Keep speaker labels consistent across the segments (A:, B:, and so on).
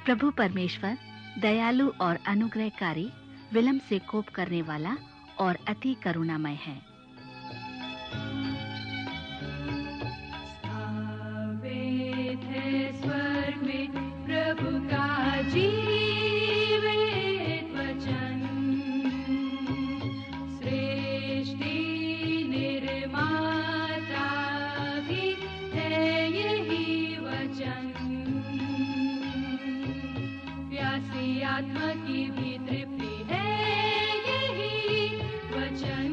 A: प्रभु परमेश्वर दयालु और अनुग्रहकारी, विलंब से कोप करने वाला और अति करुणामय है।
B: स्थापित है स्वर्ग में प्रभु का जीवित वचन, सृष्टि निर्माता भी है यही वचन, प्यासी आत्मा की भी तृप्ति है यही वचन,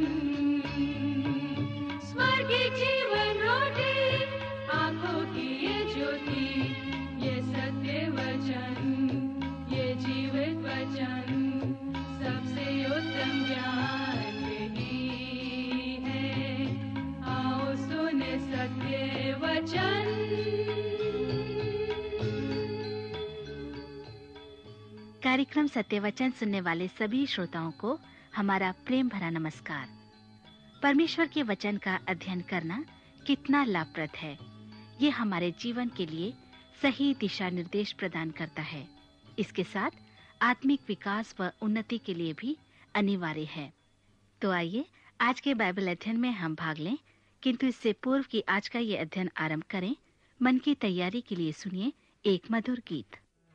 B: स्वर्गीय जीवन रोटी, आंखों की ये ज्योति, ये सत्य वचन, ये जीवित वचन, सबसे उत्तम ज्ञान यही है। आओ सुने सत्य वचन।
A: कार्यक्रम सत्य वचन सुनने वाले सभी श्रोताओं को हमारा प्रेम भरा नमस्कार। परमेश्वर के वचन का अध्ययन करना कितना लाभप्रद है। ये हमारे जीवन के लिए सही दिशा निर्देश प्रदान करता है। इसके साथ आत्मिक विकास व उन्नति के लिए भी अनिवार्य है। तो आइए आज के बाइबल अध्ययन में हम भाग लें, किंतु इससे पूर्व कि आज का ये अध्ययन आरंभ करें, मन की तैयारी के लिए सुनिए एक मधुर गीत।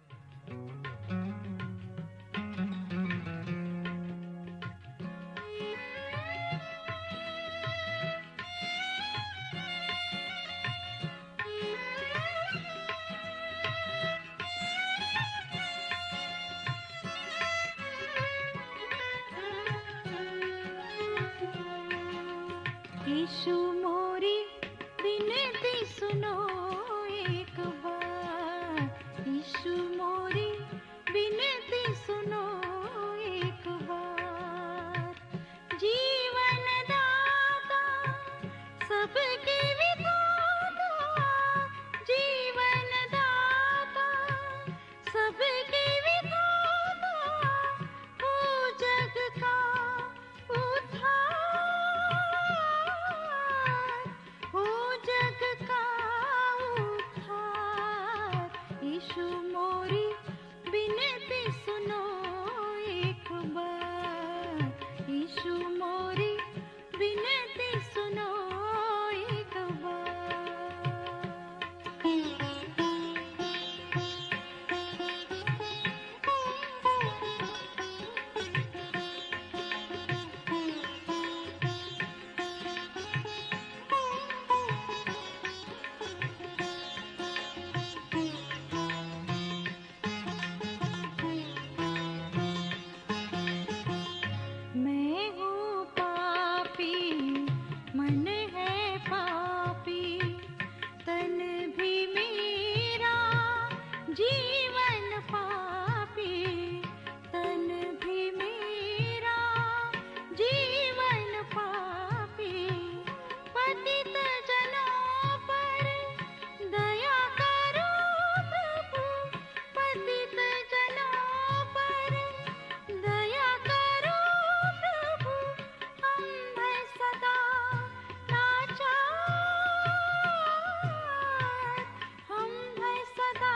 B: यीशु मोरी विनती सुनो एक बार, यीशु मोरी विनती सुनो एक बार, जीवन दाता सबके विधाता, जीवन दाता सबके विधाता, ओ जग का उद्धार, हो जग का उद्धार, यीशु मोरी विनती सुनो एक बार, यीशु मोरी विनती सुनो एक मैं हूँ पापी, मन है पापी, तन भी मेरा जीवन पापी, तन भी मेरा जीवन पापी, पतित जनों पर दया करो प्रभु, पतित जनों पर दया करो प्रभु, हम हैं सदा लाचार, हम हैं सदा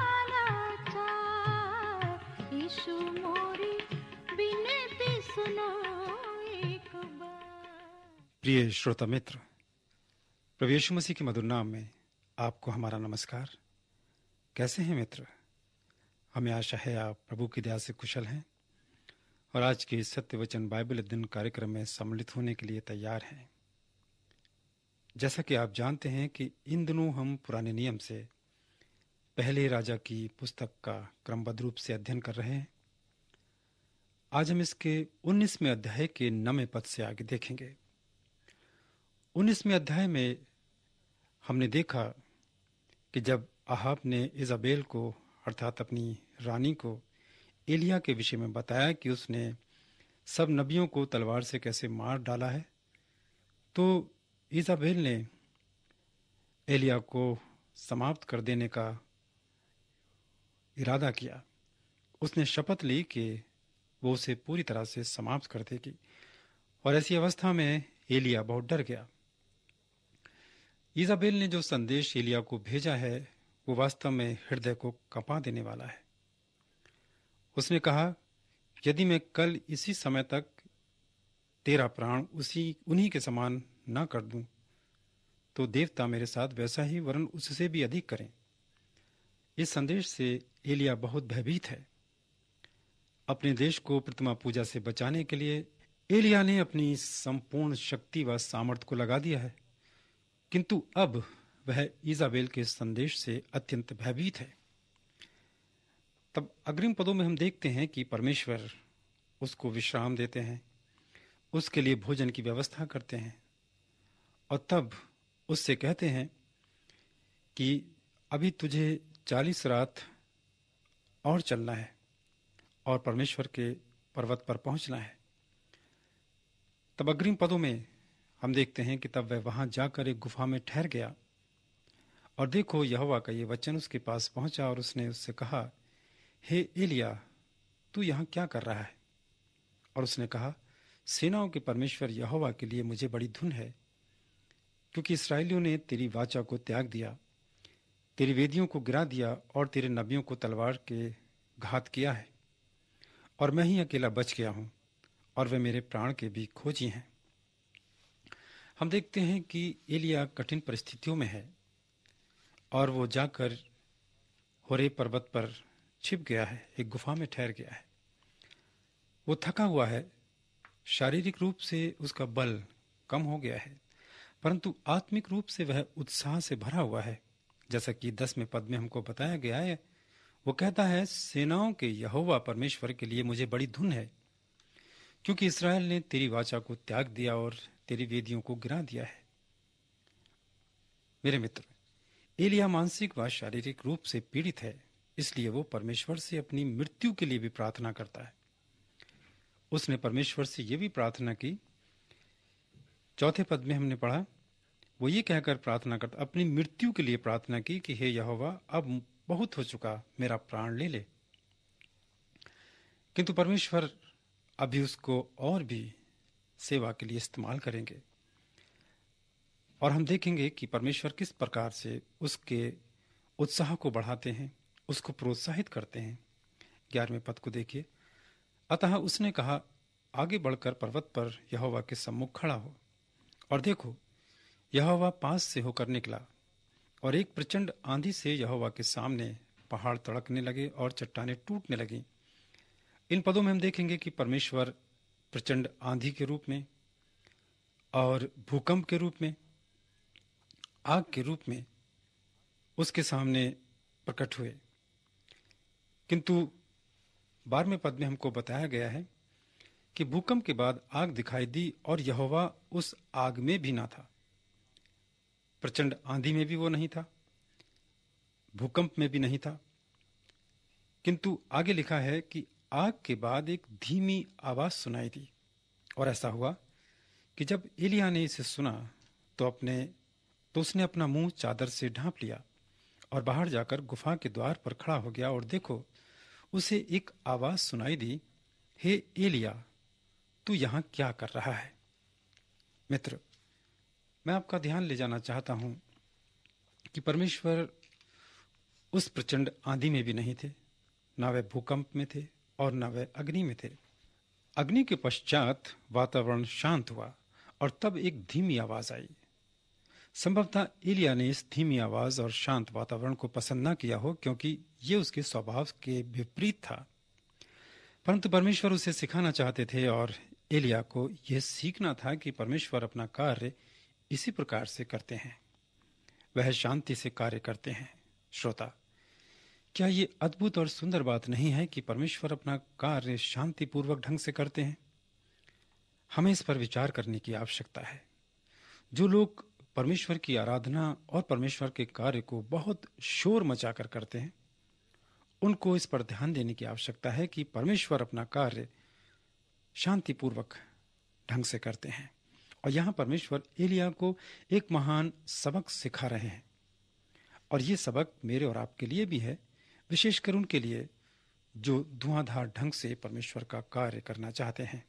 B: लाचार, यीशु मोरी विनती सुनो एक बार।
C: प्रिय श्रोता मित्र, प्रभु यीशु मसीह के मधुर नाम में आपको हमारा नमस्कार। कैसे हैं मित्र? हमें आशा है आप प्रभु की दया से कुशल हैं और आज के सत्य वचन बाइबल अध्ययन कार्यक्रम में सम्मिलित होने के लिए तैयार हैं। जैसा कि आप जानते हैं कि इन दिनों हम पुराने नियम से पहले राजा की पुस्तक का क्रमबद्ध रूप से अध्ययन कर रहे हैं। आज हम इसके 19वें अध्याय के 9वें पद से आगे देखेंगे। 19वें अध्याय में हमने देखा कि जब अहाब ने इजाबेल को अर्थात अपनी रानी को एलिया के विषय में बताया कि उसने सब नबियों को तलवार से कैसे मार डाला है, तो इजाबेल ने एलिया को समाप्त कर देने का इरादा किया। उसने शपथ ली कि वो उसे पूरी तरह से समाप्त कर देगी, और ऐसी अवस्था में एलिया बहुत डर गया। इजाबेल ने जो संदेश एलिया को भेजा है वो वास्तव में हृदय को कंपा देने वाला है। उसने कहा, यदि मैं कल इसी समय तक तेरा प्राण उन्हीं के समान न कर दूं, तो देवता मेरे साथ वैसा ही वरन उससे भी अधिक करें। इस संदेश से एलिया बहुत भयभीत है। अपने देश को प्रतिमा पूजा से बचाने के लिए एलिया ने अपनी संपूर्ण शक्ति व सामर्थ्य को लगा दिया है, किंतु अब वह इजाबेल के संदेश से अत्यंत भयभीत है। तब अग्रिम पदों में हम देखते हैं कि परमेश्वर उसको विश्राम देते हैं, उसके लिए भोजन की व्यवस्था करते हैं और तब उससे कहते हैं कि अभी तुझे 40 रात और चलना है और परमेश्वर के पर्वत पर पहुंचना है। तब अग्रिम पदों में हम देखते हैं कि तब वह वहां जाकर एक गुफा में ठहर गया और देखो, यहोवा का ये वचन उसके पास पहुंचा और उसने उससे कहा, हे एलिया, तू यहाँ क्या कर रहा है? और उसने कहा, सेनाओं के परमेश्वर यहोवा के लिए मुझे बड़ी धुन है, क्योंकि इसराइलियों ने तेरी वाचा को त्याग दिया, तेरी वेदियों को गिरा दिया और तेरे नबियों को तलवार के घात किया है, और मैं ही अकेला बच गया हूं और वे मेरे प्राण के भी खोजी हैं। हम देखते हैं कि एलिया कठिन परिस्थितियों में है और वो जाकर होरे पर्वत पर छिप गया है, एक गुफा में ठहर गया है। वो थका हुआ है, शारीरिक रूप से उसका बल कम हो गया है, परंतु आत्मिक रूप से वह उत्साह से भरा हुआ है। जैसा कि 10वें पद में हमको बताया गया है, वो कहता है, सेनाओं के यहोवा परमेश्वर के लिए मुझे बड़ी धुन है, क्योंकि इस्राएल ने तेरी वाचा को त्याग दिया और तेरी वेदियों को गिरा दिया है। मेरे मित्र, एलिया मानसिक व शारीरिक रूप से पीड़ित है, इसलिए वो परमेश्वर से अपनी मृत्यु के लिए भी प्रार्थना करता है। उसने परमेश्वर से यह भी प्रार्थना की, 4 पद में हमने पढ़ा, वो ये कहकर प्रार्थना करता, अपनी मृत्यु के लिए प्रार्थना की कि हे यहोवा, अब बहुत हो चुका, मेरा प्राण ले ले। किंतु परमेश्वर अभी उसको और भी सेवा के लिए इस्तेमाल करेंगे और हम देखेंगे कि परमेश्वर किस प्रकार से उसके उत्साह को बढ़ाते हैं, उसको प्रोत्साहित करते हैं। 11वें पद को देखिए, अतः उसने कहा, आगे बढ़कर पर्वत पर यहोवा के सम्मुख खड़ा हो। और देखो, यहोवा पास से होकर निकला और एक प्रचंड आंधी से यहोवा के सामने पहाड़ तड़कने लगे और चट्टानें टूटने लगी। इन पदों में हम देखेंगे कि परमेश्वर प्रचंड आंधी के रूप में और भूकंप के रूप में, आग के रूप में उसके सामने प्रकट हुए। किंतु 12वें पद में हमको बताया गया है कि भूकंप के बाद आग दिखाई दी और यहोवा उस आग में भी ना था। प्रचंड आंधी में भी वो नहीं था, भूकंप में भी नहीं था, किंतु आगे लिखा है कि आग के बाद एक धीमी आवाज सुनाई दी। और ऐसा हुआ कि जब एलिया ने इसे सुना तो उसने अपना मुंह चादर से ढांप लिया और बाहर जाकर गुफा के द्वार पर खड़ा हो गया। और देखो, उसे एक आवाज सुनाई दी, हे एलिया, तू यहां क्या कर रहा है? मित्र, मैं आपका ध्यान ले जाना चाहता हूं कि परमेश्वर उस प्रचंड आंधी में भी नहीं थे, ना वे भूकंप में थे और ना वे अग्नि में थे। अग्नि के पश्चात वातावरण शांत हुआ और तब एक धीमी आवाज आई। संभवतः एलिया ने इस धीमी आवाज और शांत वातावरण को पसंद न किया हो, क्योंकि ये उसके स्वभाव के विपरीत था। परंतु परमेश्वर उसे सिखाना चाहते थे और एलिया को यह सीखना था कि परमेश्वर अपना कार्य इसी प्रकार से करते हैं, वह शांति से कार्य करते हैं। श्रोता, क्या ये अद्भुत और सुंदर बात नहीं है कि परमेश्वर अपना कार्य शांतिपूर्वक ढंग से करते हैं? हमें इस पर विचार करने की आवश्यकता है। जो लोग परमेश्वर की आराधना और परमेश्वर के कार्य को बहुत शोर मचाकर करते हैं, उनको इस पर ध्यान देने की आवश्यकता है कि परमेश्वर अपना कार्य शांतिपूर्वक ढंग से करते हैं। और यहाँ परमेश्वर एलिया को एक महान सबक सिखा रहे हैं, और ये सबक मेरे और आपके लिए भी है, विशेषकर उनके लिए जो धुआंधार ढंग से परमेश्वर का कार्य करना चाहते हैं।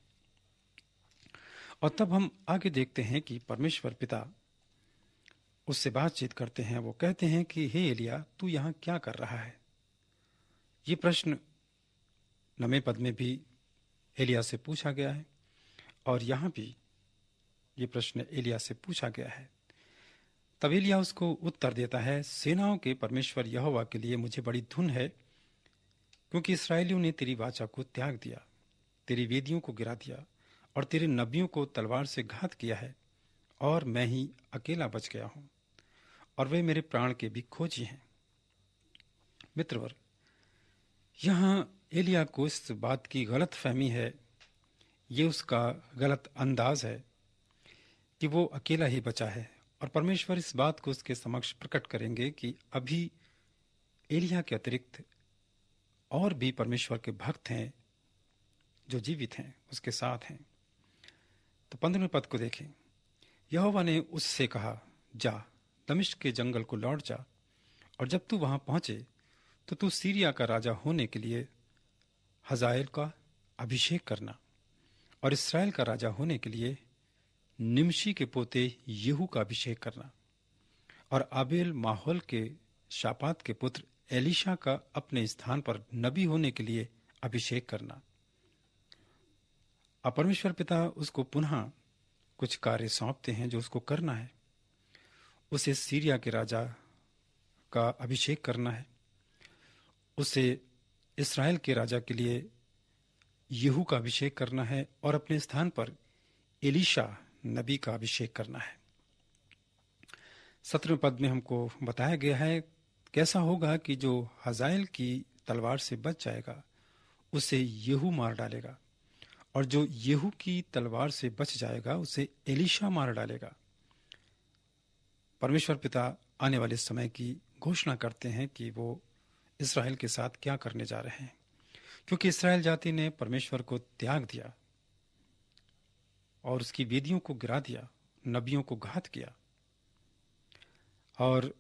C: और तब हम आगे देखते हैं कि परमेश्वर पिता उससे बातचीत करते हैं। वो कहते हैं कि हे एलिया, तू यहां क्या कर रहा है? ये प्रश्न 9वें पद में भी एलिया से पूछा गया है और यहाँ भी ये प्रश्न एलिया से पूछा गया है। तब एलिया उसको उत्तर देता है, सेनाओं के परमेश्वर यहोवा के लिए मुझे बड़ी धुन है, क्योंकि इसराइलियों ने तेरी वाचा को त्याग दिया, तेरी वेदियों को गिरा दिया और तेरे नबियों को तलवार से घात किया है, और मैं ही अकेला बच गया हूं और वे मेरे प्राण के भी खोजी हैं। मित्रवर, यहां एलिया को इस बात की गलत फहमी है, ये उसका गलत अंदाज है कि वो अकेला ही बचा है, और परमेश्वर इस बात को उसके समक्ष प्रकट करेंगे कि अभी एलिया के अतिरिक्त और भी परमेश्वर के भक्त हैं जो जीवित हैं, उसके साथ हैं। तो 15वें पद को देखें। यहोवा ने उससे कहा, जा दमिश्क के जंगल को लौट जा, और जब तू वहां पहुंचे तो तू सीरिया का राजा होने के लिए हजाएल का अभिषेक करना, और इसराइल का राजा होने के लिए निमशी के पोते यहू का अभिषेक करना, और आबेल माहौल के शापात के पुत्र एलीशा का अपने स्थान पर नबी होने के लिए अभिषेक करना। अब परमेश्वर पिता उसको पुनः कुछ कार्य सौंपते हैं जो उसको करना है। उसे सीरिया के राजा का अभिषेक करना है, उसे इस्राएल के राजा के लिए यहू का अभिषेक करना है, और अपने स्थान पर एलीशा नबी का अभिषेक करना है। 17वें पद में हमको बताया गया है कैसा होगा कि जो हजाएल की तलवार से बच जाएगा उसे यहू मार डालेगा, और जो यहू की तलवार से बच जाएगा उसे एलीशा मार डालेगा। परमेश्वर पिता आने वाले समय की घोषणा करते हैं कि वो इस्राएल के साथ क्या करने जा रहे हैं, क्योंकि इस्राएल जाति ने परमेश्वर को त्याग दिया और उसकी वेदियों को गिरा दिया, नबियों को घात किया और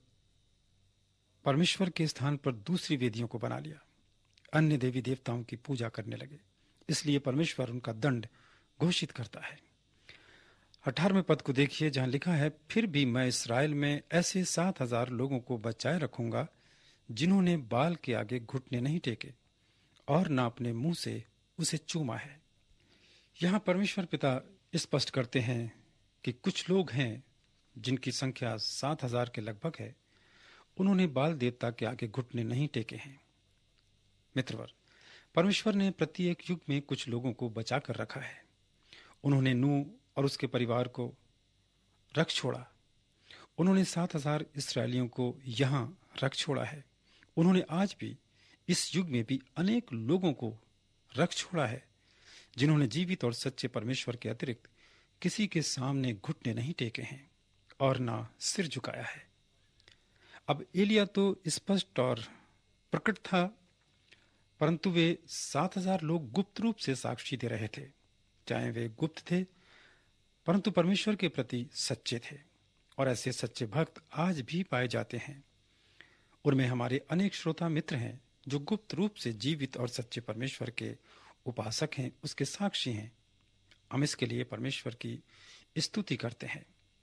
C: परमेश्वर के स्थान पर दूसरी वेदियों को बना लिया, अन्य देवी देवताओं की पूजा करने लगे। इसलिए परमेश्वर उनका दंड घोषित करता है। 18वें पद को देखिए, जहां लिखा है, फिर भी मैं इस्राएल में ऐसे 7,000 लोगों को बचाए रखूंगा जिन्होंने बाल के आगे घुटने नहीं टेके और न अपने मुंह से उसे चूमा है। यहां परमेश्वर पिता स्पष्ट करते हैं कि कुछ लोग हैं जिनकी संख्या 7,000 के लगभग है, उन्होंने बाल देवता के आगे घुटने नहीं टेके हैं। मित्रवर, परमेश्वर ने प्रत्येक युग में कुछ लोगों को बचा कर रखा है। उन्होंने नूह और उसके परिवार को रख छोड़ा। उन्होंने 7,000 इसराइलियों को यहां रख छोड़ा है। उन्होंने आज भी इस युग में भी अनेक लोगों को रख छोड़ा है जिन्होंने जीवित और सच्चे परमेश्वर के अतिरिक्त किसी के सामने घुटने नहीं टेके हैं और ना सिर झुकाया है। अब एलिया तो स्पष्ट और प्रकट था, परंतु वे 7,000 लोग गुप्त रूप से साक्षी दे रहे थे। चाहे वे गुप्त थे, परंतु परमेश्वर के प्रति सच्चे थे, और ऐसे सच्चे भक्त आज भी पाए जाते हैं। उनमें हमारे अनेक श्रोता मित्र हैं जो गुप्त रूप से जीवित और सच्चे परमेश्वर के उपासक हैं, उसके साक्षी हैं। हम इसके लिए परमेश्वर की स्तुति करते हैं।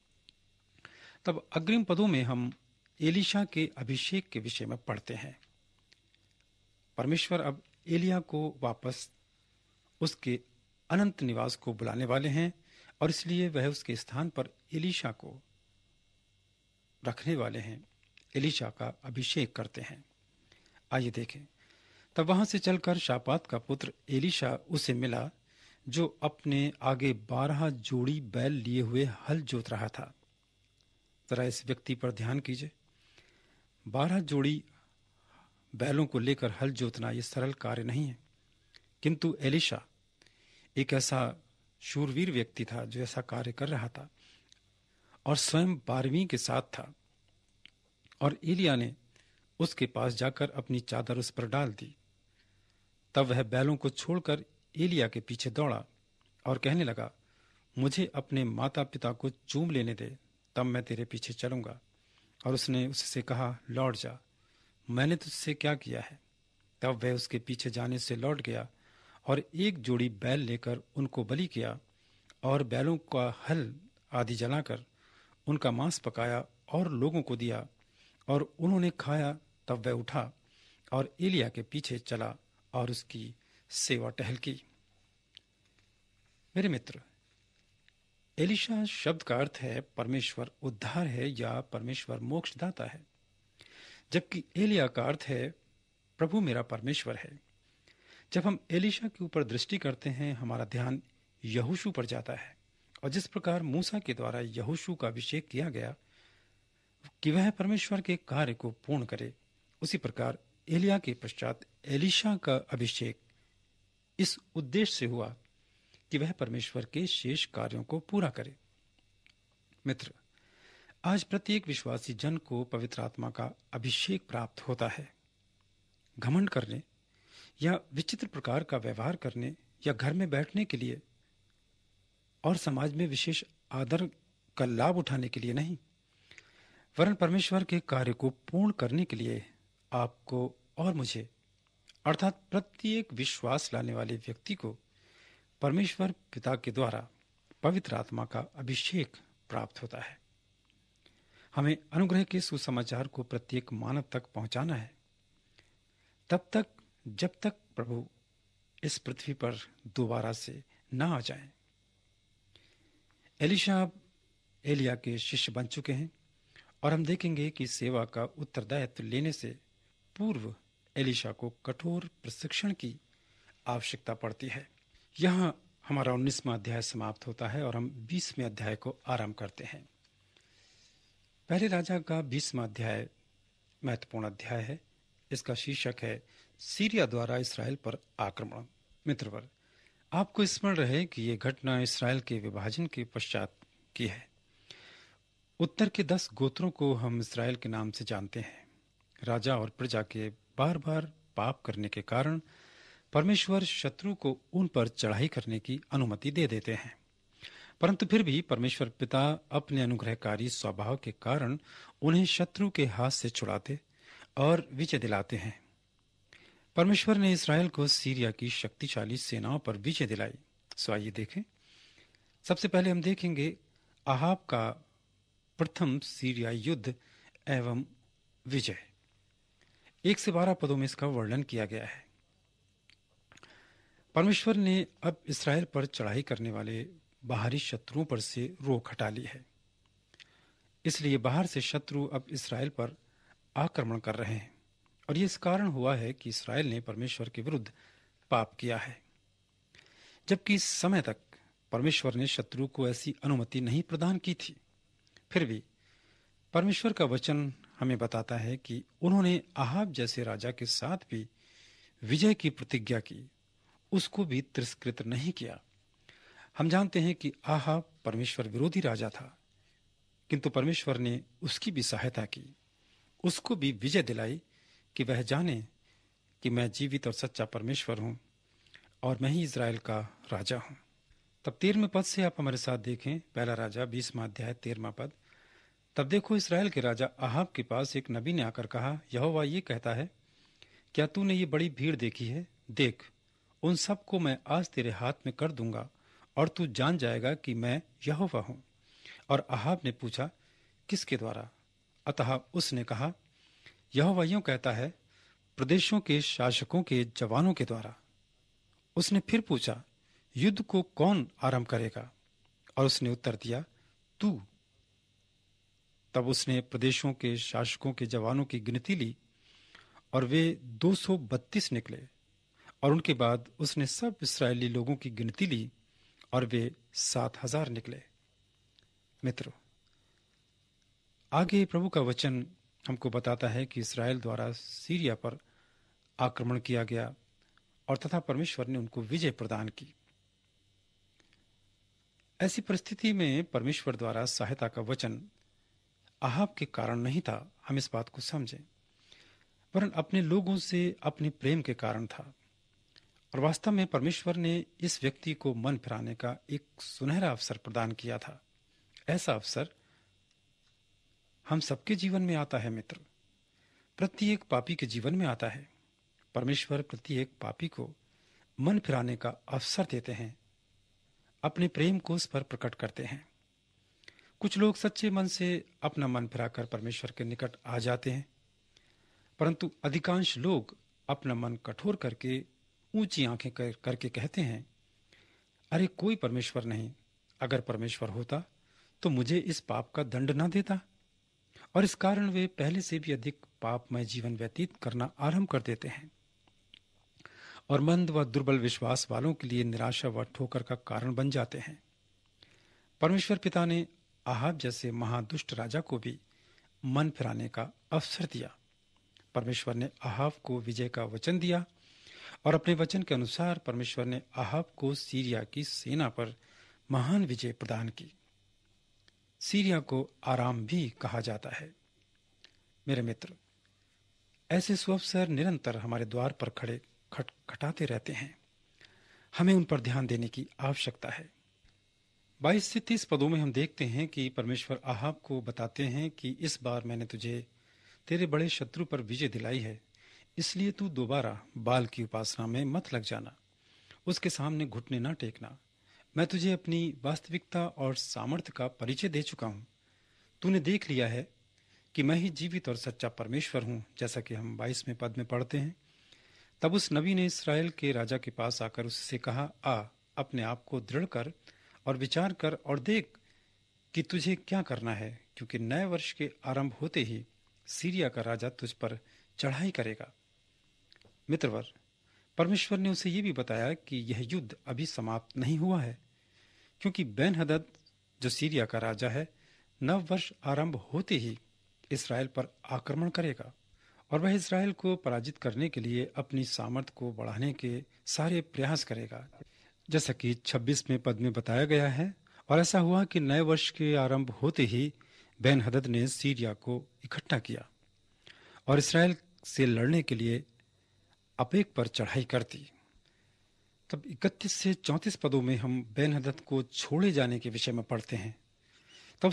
C: तब अग्रिम पदों में हम एलीशा के अभिषेक के विषय में पढ़ते हैं। परमेश्वर अब एलिया को वापस उसके अनंत निवास को बुलाने वाले हैं, और इसलिए वह उसके स्थान पर एलीशा को रखने वाले हैं, एलीशा का अभिषेक करते हैं। आइए देखें। तब वहां से चलकर शापात का पुत्र एलीशा उसे मिला, जो अपने आगे 12 जोड़ी बैल लिए हुए हल जोत रहा था। जरा इस व्यक्ति पर ध्यान कीजिए। 12 जोड़ी बैलों को लेकर हल जोतना यह सरल कार्य नहीं है, किंतु एलीशा एक ऐसा शूरवीर व्यक्ति था जो ऐसा कार्य कर रहा था और स्वयं 12वीं के साथ था। और एलिया ने उसके पास जाकर अपनी चादर उस पर डाल दी। तब वह बैलों को छोड़कर एलिया के पीछे दौड़ा और कहने लगा, मुझे अपने माता पिता को चूम लेने दे, तब मैं तेरे पीछे चलूंगा। और उसने उससे कहा, लौट जा, मैंने तुझसे क्या किया है। तब वह उसके पीछे जाने से लौट गया और एक जोड़ी बैल लेकर उनको बलि किया और बैलों का हल आदि जलाकर उनका मांस पकाया और लोगों को दिया, और उन्होंने खाया। तब वह उठा और एलिया के पीछे चला और उसकी सेवा टहल की। मेरे मित्र, एलिशा शब्द का अर्थ है परमेश्वर उद्धार है या परमेश्वर मोक्षदाता है, जबकि एलिया का अर्थ है प्रभु मेरा परमेश्वर है। जब हम एलिशा के ऊपर दृष्टि करते हैं, हमारा ध्यान यहोशू पर जाता है, और जिस प्रकार मूसा के द्वारा यहोशू का अभिषेक किया गया कि वह परमेश्वर के कार्य को पूर्ण करे, उसी प्रकार एलिया के पश्चात एलिशा का अभिषेक इस उद्देश्य से हुआ कि वह परमेश्वर के शेष कार्यों को पूरा करे। मित्र, आज प्रत्येक विश्वासी जन को पवित्र आत्मा का अभिषेक प्राप्त होता है। घमंड करने या विचित्र प्रकार का व्यवहार करने या घर में बैठने के लिए और समाज में विशेष आदर का लाभ उठाने के लिए नहीं, वरन परमेश्वर के कार्य को पूर्ण करने के लिए आपको और मुझे, अर्थात प्रत्येक विश्वास लाने वाले व्यक्ति को परमेश्वर पिता के द्वारा पवित्र आत्मा का अभिषेक प्राप्त होता है। हमें अनुग्रह के सुसमाचार को प्रत्येक मानव तक पहुंचाना है, तब तक जब तक प्रभु इस पृथ्वी पर दोबारा से न आ जाए। एलिशा अब एलिया के शिष्य बन चुके हैं, और हम देखेंगे कि सेवा का उत्तरदायित्व लेने से पूर्व एलिशा को कठोर प्रशिक्षण की आवश्यकता पड़ती है। यहाँ हमारा 19वां अध्याय समाप्त होता है और हम 20वें अध्याय को आरंभ करते हैं। पहले राजा का 20वां अध्याय महत्वपूर्ण अध्याय है। इसका शीर्षक है सीरिया द्वारा इसराइल पर आक्रमण। मित्रवर, आपको स्मरण रहे कि यह घटना इसराइल के विभाजन के पश्चात की है। उत्तर के 10 गोत्रों को हम इसराइल के नाम से जानते हैं। राजा और प्रजा के बार बार पाप करने के कारण परमेश्वर शत्रु को उन पर चढ़ाई करने की अनुमति दे देते हैं, परंतु फिर भी परमेश्वर पिता अपने अनुग्रहकारी स्वभाव के कारण उन्हें शत्रु के हाथ से छुड़ाते और विजय दिलाते हैं। परमेश्वर ने इसराइल को सीरिया की शक्तिशाली सेनाओं पर विजय दिलाई। सो आइए देखें। सबसे पहले हम देखेंगे आहाब का प्रथम सीरिया युद्ध एवं विजय। 1 से 12 पदों में इसका वर्णन किया गया है। परमेश्वर ने अब इसराइल पर चढ़ाई करने वाले बाहरी शत्रुओं पर से रोक हटा ली है, इसलिए बाहर से शत्रु अब इसराइल पर आक्रमण कर रहे हैं, और ये इस कारण हुआ है कि इसराइल ने परमेश्वर के विरुद्ध पाप किया है। जबकि इस समय तक परमेश्वर ने शत्रु को ऐसी अनुमति नहीं प्रदान की थी, फिर भी परमेश्वर का वचन हमें बताता है कि उन्होंने आहाब जैसे राजा के साथ भी विजय की प्रतिज्ञा की, उसको भी तिरस्कृत नहीं किया। हम जानते हैं कि आहाब परमेश्वर विरोधी राजा था, किंतु परमेश्वर ने उसकी भी सहायता की, उसको भी विजय दिलाई कि वह जाने कि मैं जीवित और सच्चा परमेश्वर हूं और मैं ही इज़राइल का राजा हूं। तब 13वें पद से आप हमारे साथ देखें। पहला राजा 20वां अध्याय 13वां पद। तब देखो, इसराइल के राजा आहाब के पास एक नबी ने आकर कहा, यहोवा ये कहता है, क्या तूने ये बड़ी भीड़ देखी है? देख, उन सब को मैं आज तेरे हाथ में कर दूंगा और तू जान जाएगा कि मैं यहोवा हूं। और आहाब ने पूछा, किसके द्वारा? अतः उसने कहा, यहोवा यूं कहता है, प्रदेशों के शासकों के जवानों के द्वारा। उसने फिर पूछा, युद्ध को कौन आरंभ करेगा? और उसने उत्तर दिया, तू। तब उसने प्रदेशों के शासकों के जवानों की गिनती ली और वे 232 निकले। और उनके बाद उसने सब इस्राएली लोगों की गिनती ली और वे 7,000 निकले। मित्रों, आगे प्रभु का वचन हमको बताता है कि इस्राएल द्वारा सीरिया पर आक्रमण किया गया और तथा परमेश्वर ने उनको विजय प्रदान की। ऐसी परिस्थिति में परमेश्वर द्वारा सहायता का वचन आहाब के कारण नहीं था, हम इस बात को समझें, वरन अपने लोगों से अपने प्रेम के कारण था। और वास्तव में परमेश्वर ने इस व्यक्ति को मन फिराने का एक सुनहरा अवसर प्रदान किया था। ऐसा अवसर हम सबके जीवन में आता है मित्र, प्रत्येक पापी के जीवन में आता है। परमेश्वर प्रत्येक पापी को मन फिराने का अवसर देते हैं, अपने प्रेम को उस पर प्रकट करते हैं। कुछ लोग सच्चे मन से अपना मन फिराकर परमेश्वर के निकट आ जाते हैं, परंतु अधिकांश लोग अपना मन कठोर करके ऊंची आंखें करके कहते हैं, अरे कोई परमेश्वर नहीं। अगर परमेश्वर होता तो मुझे इस पाप का दंड ना देता। और इस कारण वे पहले से भी अधिक पापमय जीवन व्यतीत करना आरंभ कर देते हैं और मंद व दुर्बल विश्वास वालों के लिए निराशा व ठोकर का कारण बन जाते हैं। परमेश्वर पिता ने आहाब जैसे महादुष्ट राजा को भी मन फिराने का अवसर दिया। परमेश्वर ने आहाब को विजय का वचन दिया और अपने वचन के अनुसार परमेश्वर ने आहाब को सीरिया की सेना पर महान विजय प्रदान की। सीरिया को आराम भी कहा जाता है। मेरे मित्र, ऐसे सुअवसर निरंतर हमारे द्वार पर खड़े खटखटाते रहते हैं। हमें उन पर ध्यान देने की आवश्यकता है। 22 से 30 पदों में हम देखते हैं कि परमेश्वर आहाब को बताते हैं कि इस बार मैंने तुझे तेरे बड़े शत्रु पर विजय दिलाई है, इसलिए तू दोबारा बाल की उपासना में मत लग जाना, उसके सामने घुटने न टेकना। मैं तुझे अपनी वास्तविकता और सामर्थ्य का परिचय दे चुका हूं। तूने देख लिया है कि मैं ही जीवित और सच्चा परमेश्वर हूं, जैसा कि हम 22वें पद में पढ़ते हैं। तब उस नबी ने इस्राएल के राजा के पास आकर उससे कहा, आ, अपने आप को दृढ़ कर और विचार कर और देख कि तुझे क्या करना है, क्योंकि नए वर्ष के आरंभ होते ही सीरिया का राजा तुझ पर चढ़ाई करेगा। मित्रवर, परमेश्वर ने उसे ये भी बताया कि यह युद्ध अभी समाप्त नहीं हुआ है, क्योंकि बेन-हदद जो सीरिया का राजा है, नव वर्ष आरंभ होते ही इस्राएल पर आक्रमण करेगा और वह इस्राएल को पराजित करने के लिए अपनी सामर्थ्य को बढ़ाने के सारे प्रयास करेगा, जैसा कि 26वें पद में बताया गया है। और ऐसा हुआ कि नए वर्ष के आरंभ होते ही बेन-हदद ने सीरिया को इकट्ठा किया और इस्राएल से लड़ने के लिए अपेक पर चढ़ाई कर दी। तब 31 से 34 पदों में हम बेन-हदद को छोड़े जाने के विषय में पढ़ते हैं। तब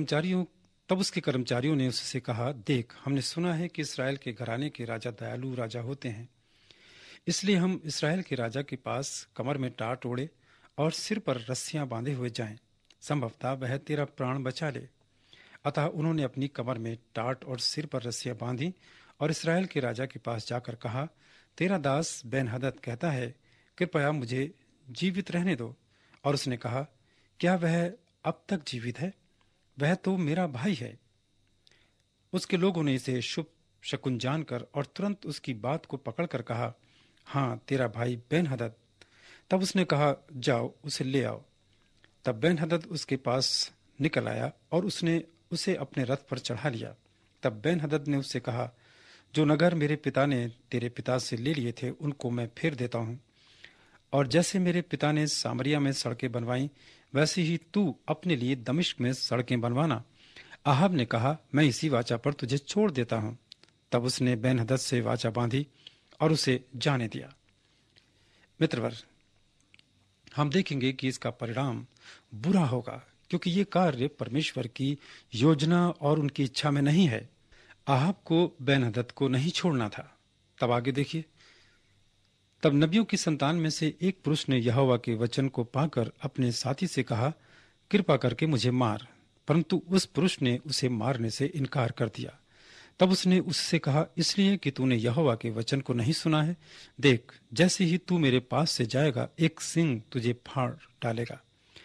C: उसके कर्मचारियों ने उससे कहा, देख, हमने सुना है कि इस्राएल के घराने के राजा दयालु राजा होते हैं, इसलिए हम इस्राएल के राजा के पास कमर में टाट ओढ़े और सिर पर रस्सियां बांधे हुए जाएं, संभवतः वह तेरा प्राण बचा ले। अतः उन्होंने अपनी कमर में टाट और सिर पर रस्सियां बांधी और इस्राएल के राजा के पास जाकर कहा, तेरा दास बेन-हदद कहता है, कृपया मुझे जीवित रहने दो। और उसने कहा, क्या वह अब तक जीवित है? वह तो मेरा भाई है। उसके लोगों ने इसे शुभ शकुन जानकर और तुरंत उसकी बात को पकड़कर कहा, हाँ, तेरा भाई बेन-हदद। तब उसने कहा, जाओ, उसे ले आओ। तब बेन-हदद उसके पास निकल आया और उसने उसे अपने रथ पर चढ़ा लिया। तब बेन-हदद ने उससे कहा, जो नगर मेरे पिता ने तेरे पिता से ले लिए थे, उनको मैं फेर देता हूँ, और जैसे मेरे पिता ने सामरिया में सड़कें बनवाई, वैसे ही तू अपने लिए दमिश्क में सड़कें बनवाना। आहाब ने कहा, मैं इसी वाचा पर तुझे छोड़ देता हूँ। तब उसने बेन-हदद से वाचा बांधी और उसे जाने दिया। मित्रवर, हम देखेंगे कि इसका परिणाम बुरा होगा, क्योंकि ये कार्य परमेश्वर की योजना और उनकी इच्छा में नहीं है। आहाब को बेन-हदद को नहीं छोड़ना था। तब आगे देखिए। तब नबियों की संतान में से एक पुरुष ने यहोवा के वचन को पाकर अपने साथी से कहा, कृपा करके मुझे मार। परंतु उस पुरुष ने उसे मारने से इनकार कर दिया। तब उसने उससे कहा, इसलिए कि तूने यहोवा के वचन को नहीं सुना है, देख, जैसे ही तू मेरे पास से जाएगा, एक सिंह तुझे फाड़ डालेगा।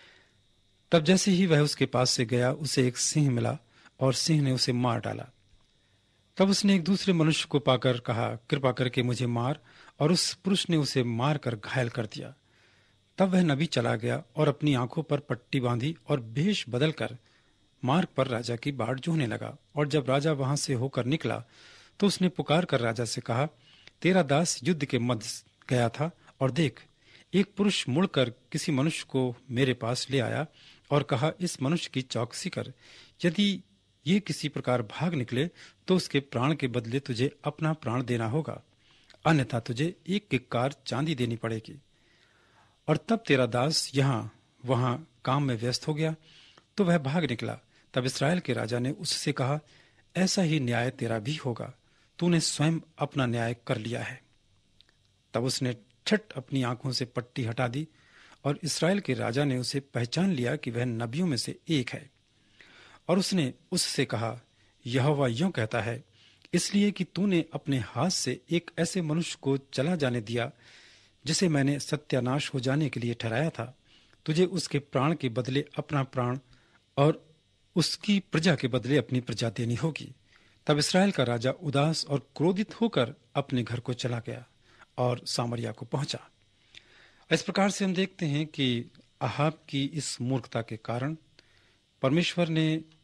C: तब जैसे ही वह उसके पास से गया, उसे एक सिंह मिला और सिंह ने उसे मार डाला। तब उसने एक दूसरे मनुष्य को पाकर कहा, कृपा करके मुझे मार, और उस पुरुष ने उसे मार कर घायल कर दिया। तब वह नबी चला गया और अपनी आंखों पर पट्टी बांधी और भेष बदलकर मार्ग पर राजा की बाट जोहने लगा। और जब राजा वहां से होकर निकला तो उसने पुकार कर राजा से कहा, तेरा दास युद्ध के मध्य गया था, और देख, एक पुरुष मुड़कर किसी मनुष्य को मेरे पास ले आया और कहा, इस मनुष्य की चौकसी कर, यदि ये किसी प्रकार भाग निकले तो उसके प्राण के बदले तुझे अपना प्राण देना होगा, अन्यथा तुझे एक किक्कार चांदी देनी पड़ेगी। और तब तेरा दास यहाँ वहां काम में व्यस्त हो गया, तो वह भाग निकला। तब इस्राएल के राजा ने उससे कहा, ऐसा ही न्याय तेरा भी होगा, तूने स्वयं अपना न्याय कर लिया है। तब उसने छट अपनी आंखों से पट्टी हटा दी, और इस्राएल के राजा ने उसे पहचान लिया कि वह नबियों में से एक है। और उसने उससे कहा, यहोवा यूं कहता है, इसलिए कि तूने अपने हाथ से एक ऐसे मनुष्य को चला जाने दिया जिसे मैंने सत्यानाश हो जाने के लिए ठहराया था, तुझे उसके प्राण के बदले अपना प्राण और उसकी प्रजा के बदले अपनी प्रजा देनी होगी। तब इस्राएल का राजा उदास और क्रोधित होकर अपने घर को चला गया और सामरिया को पहुंचा। इस प्रकार से हम देखते हैं कि अहाब की इस मूर्खता के कारण परमेश्वर ने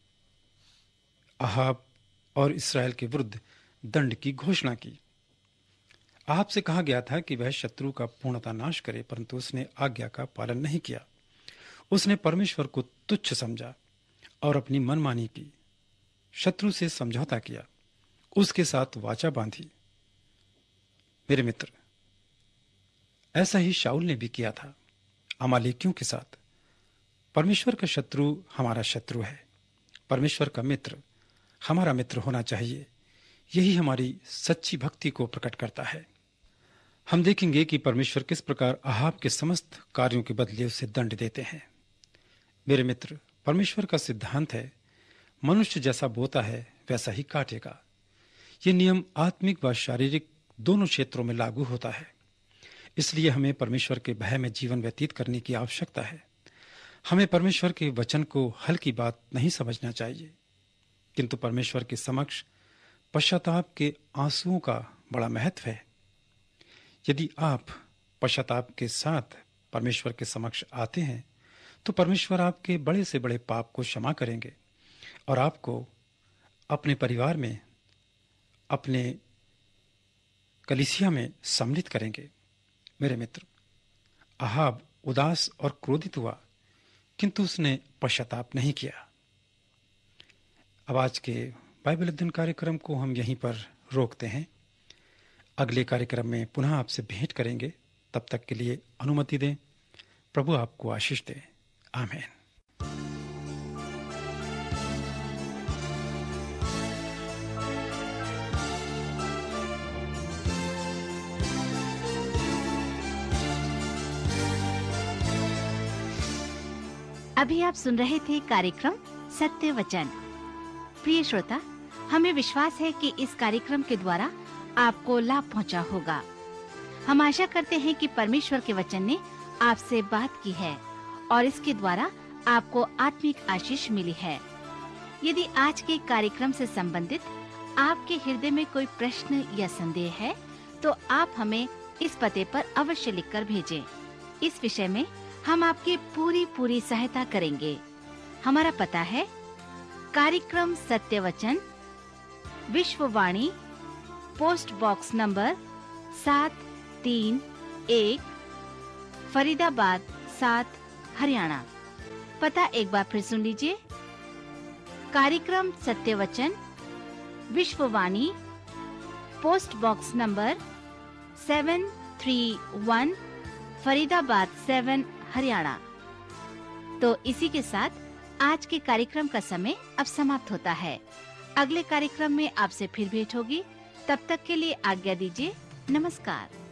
C: अहाब और इस्राएल के विरुद्ध दंड की घोषणा की। अहाब से कहा गया था कि वह शत्रु का पूर्णतः नाश करे, परंतु उसने आज्ञा का पालन नहीं किया। उसने परमेश्वर को तुच्छ समझा और अपनी मनमानी की, शत्रु से समझौता किया, उसके साथ वाचा बांधी। मेरे मित्र, ऐसा ही शाऊल ने भी किया था अमालेकियों के साथ। परमेश्वर का शत्रु हमारा शत्रु है, परमेश्वर का मित्र हमारा मित्र होना चाहिए। यही हमारी सच्ची भक्ति को प्रकट करता है। हम देखेंगे कि परमेश्वर किस प्रकार अहाब के समस्त कार्यों के बदले उसे दंड देते हैं। मेरे मित्र, परमेश्वर का सिद्धांत है, मनुष्य जैसा बोता है वैसा ही काटेगा। ये नियम आत्मिक व शारीरिक दोनों क्षेत्रों में लागू होता है। इसलिए हमें परमेश्वर के भय में जीवन व्यतीत करने की आवश्यकता है। हमें परमेश्वर के वचन को हल्की बात नहीं समझना चाहिए, किंतु परमेश्वर के समक्ष पश्चाताप के आंसुओं का बड़ा महत्व है। यदि आप पश्चाताप के साथ परमेश्वर के समक्ष आते हैं तो परमेश्वर आपके बड़े से बड़े पाप को क्षमा करेंगे और आपको अपने परिवार में, अपने कलीसिया में सम्मिलित करेंगे। मेरे मित्र, अहाब उदास और क्रोधित हुआ, किंतु उसने पश्चाताप नहीं किया। अब आज के बाइबल अध्ययन कार्यक्रम को हम यहीं पर रोकते हैं। अगले कार्यक्रम में पुनः आपसे भेंट करेंगे। तब तक के लिए अनुमति दें। प्रभु आपको आशीष दे। आमीन।
A: अभी आप सुन रहे थे कार्यक्रम सत्य वचन। प्रिय श्रोता, हमें विश्वास है कि इस कार्यक्रम के द्वारा आपको लाभ पहुंचा होगा। हम आशा करते हैं कि परमेश्वर के वचन ने आपसे बात की है और इसके द्वारा आपको आत्मिक आशीष मिली है। यदि आज के कार्यक्रम से संबंधित आपके हृदय में कोई प्रश्न या संदेह है तो आप हमें इस पते पर अवश्य लिखकर भेजें। इस विषय में हम आपकी पूरी सहायता करेंगे। हमारा पता है कार्यक्रम Satya Vachan, Vishwavani, post box number 731, Faridabad 7, Haryana. पता एक बार फिर सुन लीजिए। कार्यक्रम Satya Vachan, Vishwavani, post box number 731, Faridabad 7, Haryana. तो इसी के साथ आज के कार्यक्रम का समय अब समाप्त होता है। अगले कार्यक्रम में आपसे फिर भेंट होगी। तब तक के लिए आज्ञा दीजिए। नमस्कार।